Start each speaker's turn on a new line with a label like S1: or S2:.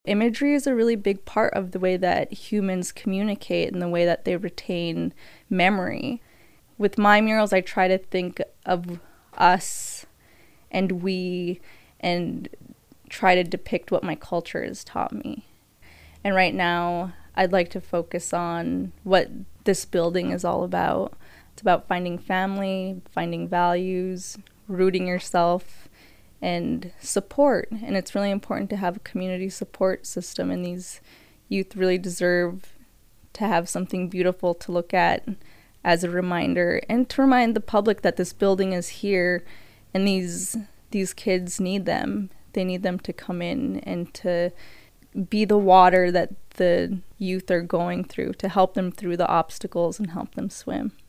S1: Imagery is a really big part of the way that humans communicate and the way that they retain memory. With my murals, I try to think of us and we and try to depict what my culture has taught me. And right now, I'd like to focus on what this building is all about. It's about finding family, finding values, rooting yourself, and support. And it's really important to have a community support system, and these youth really deserve to have something beautiful to look at as a reminder, and to remind the public that this building is here and these kids need them. They need them to come in and to be the water that the youth are going through, to help them through the obstacles and help them swim.